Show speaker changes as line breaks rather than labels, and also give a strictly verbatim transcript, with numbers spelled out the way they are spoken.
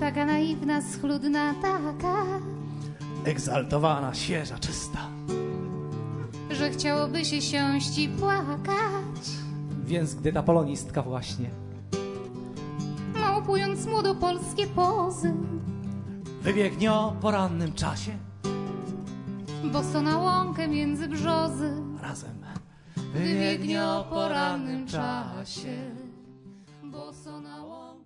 taka naiwna, schludna, taka
egzaltowana, świeża, czysta,
że chciałoby się siąść i płakać.
Więc gdy ta polonistka właśnie,
małpując młodopolskie pozy,
wybiegnie o porannym czasie,
boso na łąkę między brzozy,
razem
wybiegnie o porannym czasie, boso na łąkę.